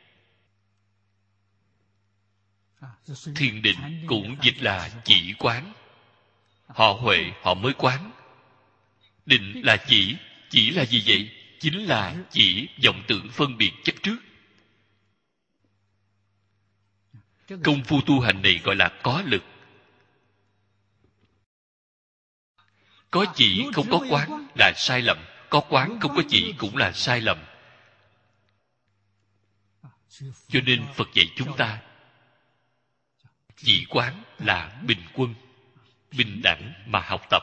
A: Thiền định cũng dịch là chỉ quán. Họ huệ họ mới quán. Định là chỉ là gì vậy? Chính là chỉ vọng tưởng phân biệt chấp trước. Công phu tu hành này gọi là có lực. Có chỉ không có quán là sai lầm. Có quán không có chỉ cũng là sai lầm. Cho nên Phật dạy chúng ta chỉ quán là bình quân, bình đẳng mà học tập.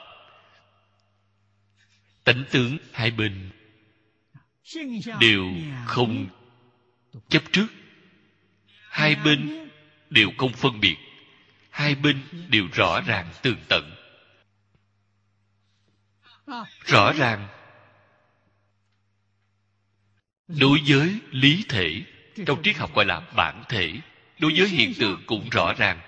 A: Tánh tướng hai bên đều không chấp trước, hai bên đều không phân biệt, hai bên đều rõ ràng tường tận. Rõ ràng đối với lý thể, trong triết học gọi là bản thể, đối với hiện tượng cũng rõ ràng.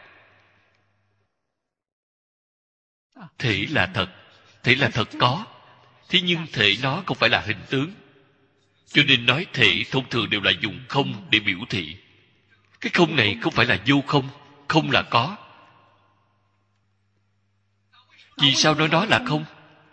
A: Thể là thật, thể là thật có, thế nhưng thể nó không phải là hình tướng, cho nên nói thể thông thường đều là dùng không để biểu thị. Cái không này không phải là vô không, không là có. Vì sao nói nó là không?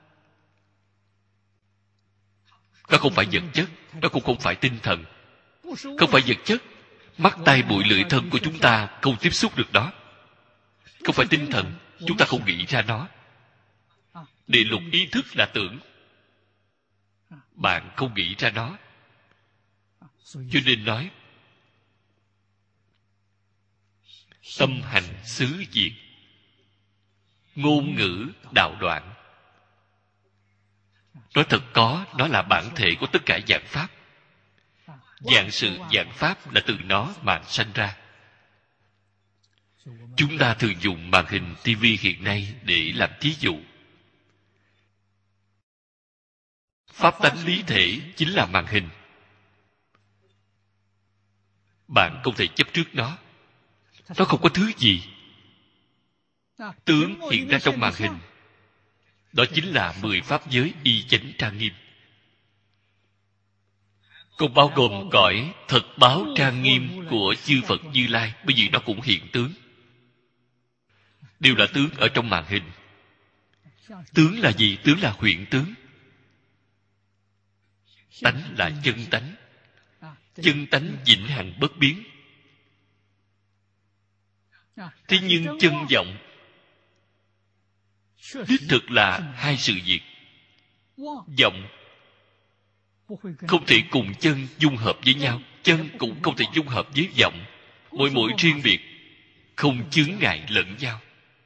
A: Nó không phải vật chất, nó cũng không phải tinh thần. Không phải vật chất, mắt tai mũi lưỡi thân của chúng ta không tiếp xúc được đó. Không phải tinh thần, chúng ta không nghĩ ra nó. Địa lục ý thức là tưởng, bạn không nghĩ ra nó. Cho nên nói tâm hành xứ diệt, ngôn ngữ đạo đoạn. Nói thật có, nó là bản thể của tất cả vạn pháp. Vạn sự vạn pháp là từ nó mà sanh ra. Chúng ta thường dùng màn hình TV hiện nay để làm thí dụ. Pháp tánh lý thể chính là màn hình. Bạn không thể chấp trước nó. Nó không có thứ gì. Tướng hiện ra trong màn hình, đó chính là 10 pháp giới y chánh trang nghiêm. Còn bao gồm cõi thật báo trang nghiêm của chư Phật Như Lai, bởi vì nó cũng hiện tướng. Đều là tướng ở trong màn hình. Tướng là gì? Tướng là huyễn tướng. Tánh là chân tánh. Chân tánh vĩnh hằng bất biến. Thế nhưng chân vọng đích thực là hai sự việc. Vọng không thể cùng chân dung hợp với nhau, chân cũng không thể dung hợp với vọng. Mỗi mỗi riêng biệt, không chướng ngại lẫn nhau.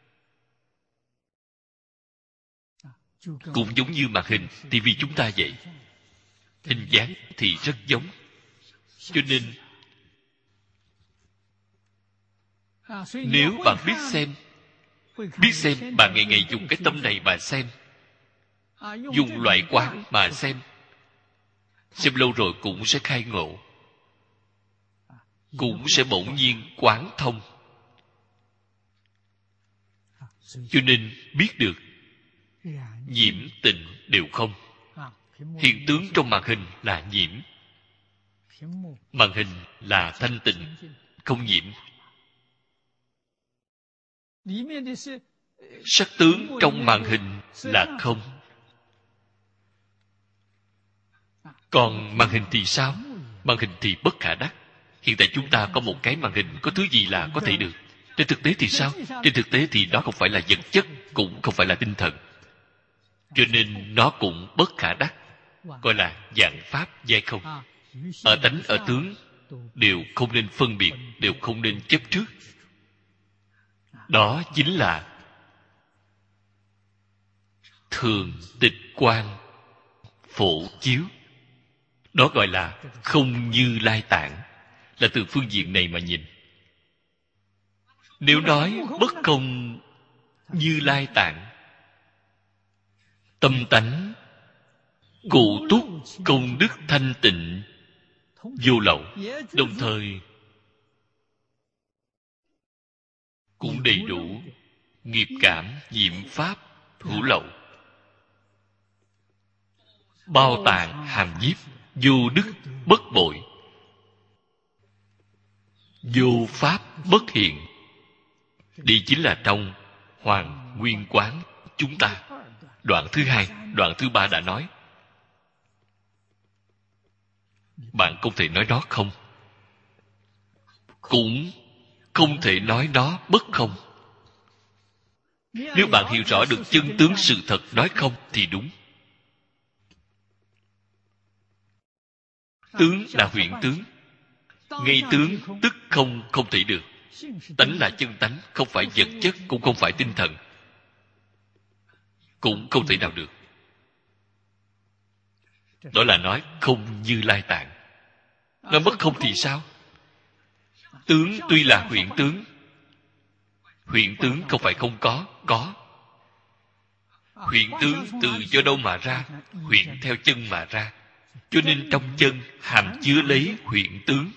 A: Cũng giống như màn hình TV chúng ta vậy. Hình dáng thì rất giống. Cho nên nếu bạn biết xem bạn ngày ngày dùng cái tâm này mà xem, dùng loại quán mà xem lâu rồi cũng sẽ khai ngộ, cũng sẽ bỗng nhiên quán thông. Cho nên biết được nhiễm tịnh đều không. Hiện tướng trong màn hình là nhiễm, màn hình là thanh tịnh, không nhiễm. Sắc tướng trong màn hình là không. Còn màn hình thì sao? Màn hình thì bất khả đắc. Hiện tại chúng ta có một cái màn hình, có thứ gì là có thể được. Trên thực tế thì sao? Trên thực tế thì đó không phải là vật chất, cũng không phải là tinh thần. Cho nên nó cũng bất khả đắc, gọi là vạn pháp giai không. Ở tánh ở tướng đều không nên phân biệt, đều không nên chấp trước. Đó chính là thường tịch quan phổ chiếu. Đó gọi là không Như Lai tạng, là từ phương diện này mà nhìn. Nếu nói bất công Như Lai tạng, tâm tánh cụ túc công đức thanh tịnh vô lậu, đồng thời cũng đầy đủ nghiệp cảm nhiễm pháp hữu lậu, bao tạng hàm nhiếp, vô đức bất bội, vô pháp bất hiện. Đây chính là trong Hoàng Nguyên Quán chúng ta. Đoạn thứ hai, đoạn thứ ba đã nói. Bạn không thể nói nó không, cũng không thể nói nó bất không. Nếu bạn hiểu rõ được chân tướng sự thật nói không thì đúng. Tướng là huyễn tướng. Ngay tướng tức không thể được. Tánh là chân tánh, không phải vật chất, cũng không phải tinh thần, cũng không thể nào được. Đó là nói không Như Lai Tạng. Nó mất không thì sao? Tướng tuy là huyễn tướng. Huyễn tướng không phải không có. Huyễn tướng từ do đâu mà ra? Huyễn theo chân mà ra. Cho nên trong chân hàm chứa lấy huyễn tướng.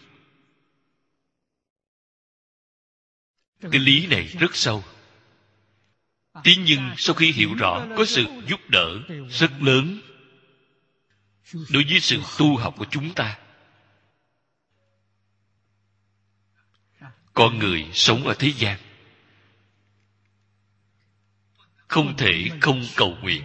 A: Cái lý này rất sâu. Thế nhưng sau khi hiểu rõ, có sự giúp đỡ rất lớn đối với sự tu học của chúng ta. Con người sống ở thế gian không thể không cầu nguyện.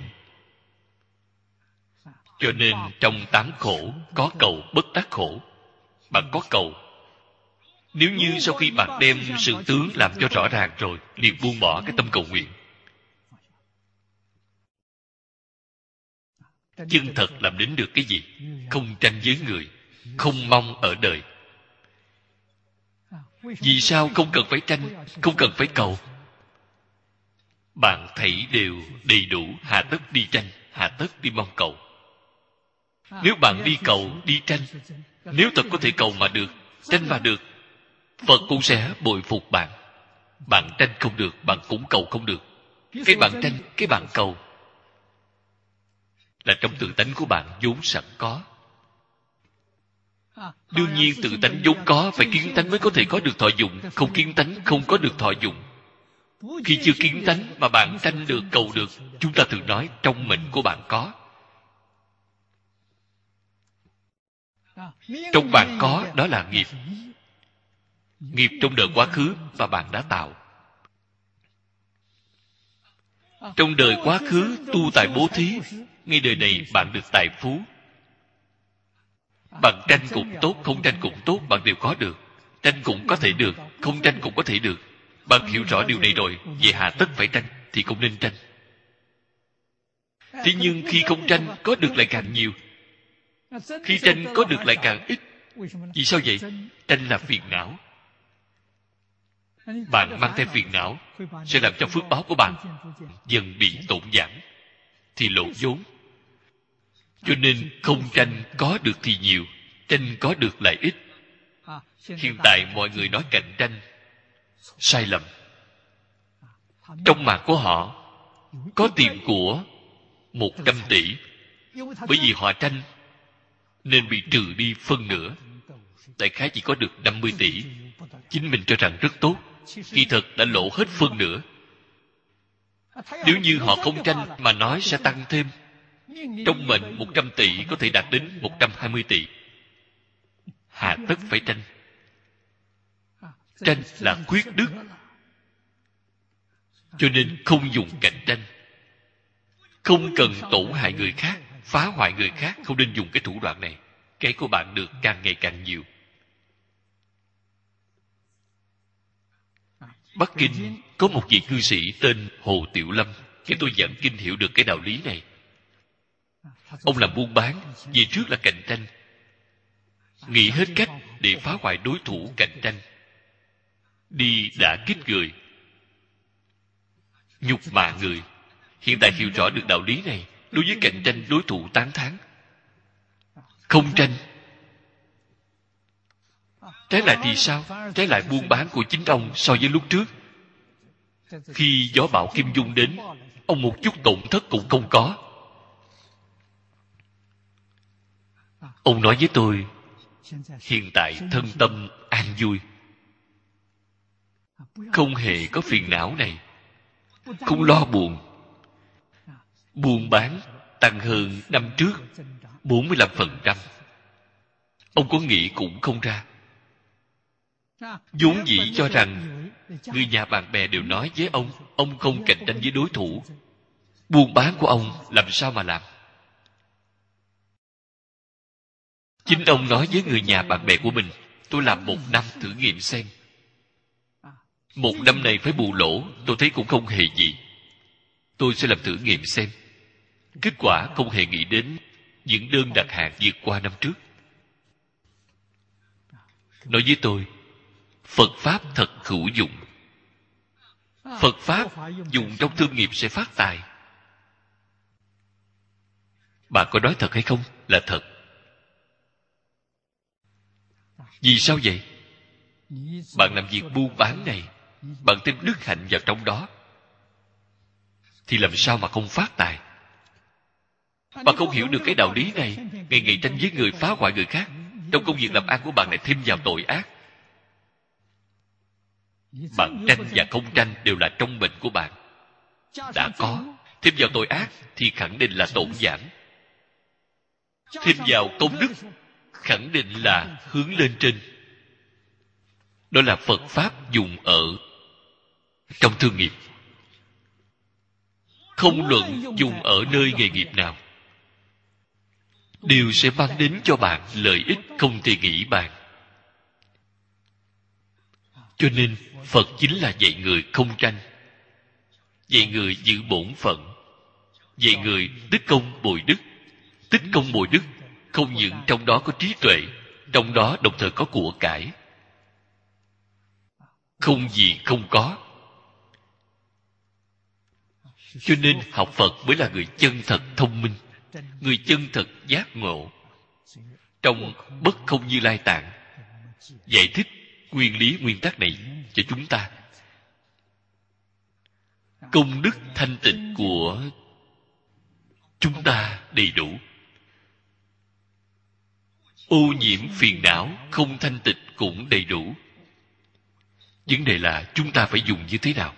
A: Cho nên trong 8 khổ có cầu bất đắc khổ. Bạn có cầu. Nếu như sau khi bạn đem sự tướng làm cho rõ ràng rồi, liền buông bỏ cái tâm cầu nguyện. Chân thật làm đến được cái gì? Không tranh với người, không mong ở đời. Vì sao không cần phải tranh, không cần phải cầu? Bạn thảy đều đầy đủ, hà tất đi tranh, hà tất đi mong cầu. Nếu bạn đi cầu, đi tranh, nếu thật có thể cầu mà được, tranh mà được, Phật cũng sẽ bội phục bạn. Bạn tranh không được, bạn cũng cầu không được. Cái bạn tranh, cái bạn cầu là trong tự tánh của bạn vốn sẵn có. Đương nhiên tự tánh vốn có, phải kiến tánh mới có thể có được thọ dụng. Không kiến tánh không có được thọ dụng. Khi chưa kiến tánh mà bạn tranh được, cầu được, chúng ta thường nói trong mệnh của bạn có. Trong bạn có, đó là nghiệp. Nghiệp trong đời quá khứ và bạn đã tạo. Trong đời quá khứ tu tại bố thí, ngay đời này bạn được tài phú. Bạn tranh cũng tốt, không tranh cũng tốt, bạn đều có được. Tranh cũng có thể được, không tranh cũng có thể được. Bạn hiểu rõ điều này rồi, vậy hà tất phải tranh thì không nên tranh. Thế nhưng khi không tranh, có được lại càng nhiều. Khi tranh có được lại càng ít. Vì sao vậy? Tranh là phiền não. Bạn mang theo phiền não sẽ làm cho phước báo của bạn dần bị tổn giảm, thì lộ vốn. Cho nên không tranh có được thì nhiều, tranh có được lại ít. Hiện tại mọi người nói cạnh tranh, sai lầm. Trong mạng của họ có tiền của 100 tỷ. Bởi vì họ tranh nên bị trừ đi phân nửa. Đại khái chỉ có được 50 tỷ. Chính mình cho rằng rất tốt, kỳ thực đã lỗ hết phân nửa. Nếu như họ không tranh mà nói sẽ tăng thêm, trong mệnh 100 tỷ có thể đạt đến 120 tỷ. Hà tất phải tranh. Tranh là khuyết đức. Cho nên không dùng cạnh tranh. Không cần tổn hại người khác, phá hoại người khác, không nên dùng cái thủ đoạn này. Cái của bạn được càng ngày càng nhiều. Bắc Kinh có một vị cư sĩ tên Hồ Tiểu Lâm. Khi tôi giảng kinh hiểu được cái đạo lý này. Ông làm buôn bán, về trước là cạnh tranh. Nghĩ hết cách để phá hoại đối thủ cạnh tranh. Đi đả kích người, nhục mạ người. Hiện tại hiểu rõ được đạo lý này, đối với cạnh tranh đối thủ tán thán. Không tranh. Trái lại thì sao? Trái lại buôn bán của chính ông so với lúc trước. Khi gió bão Kim Dung đến, ông một chút tổn thất cũng không có. Ông nói với tôi, hiện tại thân tâm an vui, không hề có phiền não này, không lo buồn. Buôn bán tăng hơn năm trước 45%. Ông có nghĩ cũng không ra. Vốn dĩ cho rằng người nhà bạn bè đều nói với ông không cạnh tranh với đối thủ. Buôn bán của ông làm sao mà làm? Chính ông nói với người nhà bạn bè của mình, tôi làm 1 năm thử nghiệm xem. 1 năm này phải bù lỗ, tôi thấy cũng không hề gì. Tôi sẽ làm thử nghiệm xem. Kết quả không hề nghĩ đến những đơn đặt hàng vượt qua năm trước. Nói với tôi, Phật Pháp thật hữu dụng. Phật Pháp dùng trong thương nghiệp sẽ phát tài. Bạn có nói thật hay không? Là thật. Vì sao vậy? Bạn làm việc buôn bán này, bạn tin đức hạnh vào trong đó, thì làm sao mà không phát tài? Bạn không hiểu được cái đạo lý này, ngày ngày tranh với người, phá hoại người khác. Trong công việc làm ăn của bạn lại thêm vào tội ác. Bạn tranh và không tranh đều là trong mệnh của bạn. Đã có, thêm vào tội ác thì khẳng định là tổn giảm. Thêm vào công đức, khẳng định là hướng lên trên. Đó là Phật Pháp dùng ở trong thương nghiệp. Không luận dùng ở nơi nghề nghiệp nào, đều sẽ mang đến cho bạn lợi ích không thể nghĩ bàn. Cho nên Phật chính là dạy người không tranh, dạy người giữ bổn phận, dạy người tích công bồi đức. Tích công bồi đức không những trong đó có trí tuệ, trong đó đồng thời có của cải. Không gì không có. Cho nên học Phật mới là người chân thật thông minh, người chân thật giác ngộ. Trong Bất Không Như Lai Tạng giải thích nguyên lý nguyên tắc này cho chúng ta. Công đức thanh tịnh của chúng ta đầy đủ. Ô nhiễm phiền não không thanh tịnh cũng đầy đủ. Vấn đề là chúng ta phải dùng như thế nào?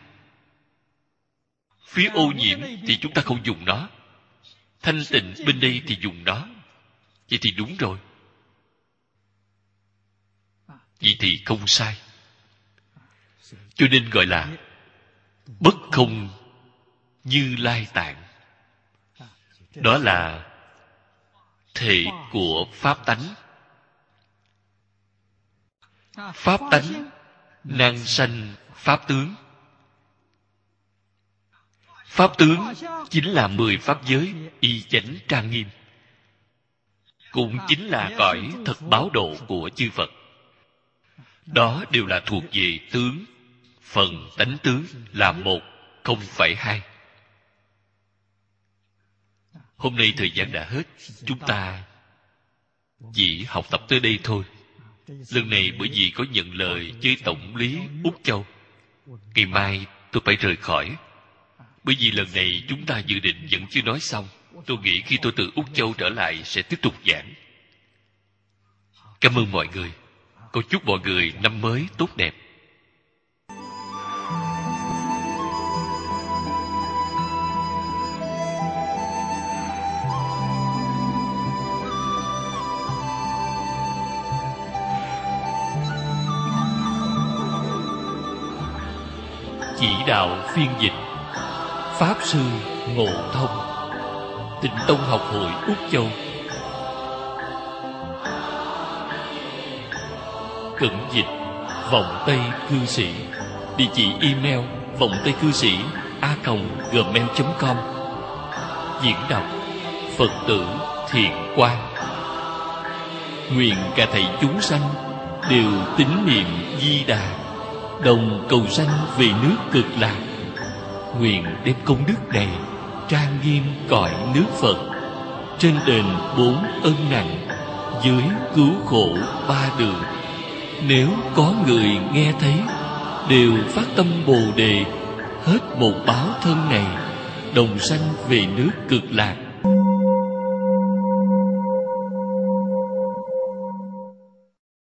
A: Phía ô nhiễm thì chúng ta không dùng nó, thanh tịnh bên đây thì dùng nó. Vậy thì đúng rồi. Vậy thì không sai. Cho nên gọi là Bất Không Như Lai Tạng. Đó là thể của Pháp tánh. Pháp tánh năng sanh Pháp tướng. Pháp tướng chính là 10 pháp giới y chánh trang nghiêm, cũng chính là cõi thật báo độ của chư Phật. Đó đều là thuộc về tướng, phần tánh tướng là một, không phải hai. Hôm nay thời gian đã hết, chúng ta chỉ học tập tới đây thôi. Lần này bởi vì có nhận lời với Tổng lý Úc Châu, ngày mai tôi phải rời khỏi. Bởi vì lần này chúng ta dự định vẫn chưa nói xong. Tôi nghĩ khi tôi từ Úc Châu trở lại sẽ tiếp tục giảng. Cảm ơn mọi người. Cầu chúc mọi người năm mới tốt đẹp. Chỉ đạo phiên dịch Pháp Sư Ngộ Thông, Tịnh Tông Học hội Úc Châu. Cẩn dịch Vọng Tây Cư Sĩ. Địa chỉ email vongtaicư sĩ@gmail.com. Diễn đọc Phật tử Thiện Quang. Nguyện cả thảy chúng sanh đều tín niệm Di Đà, đồng cầu sanh về nước Cực Lạc. Nguyện đem công đức này trang nghiêm cõi nước Phật, trên đền 4 ân nặng, dưới cứu khổ 3 đường. Nếu có người nghe thấy, đều phát tâm Bồ Đề, hết một báo thân này, đồng sanh về nước Cực Lạc.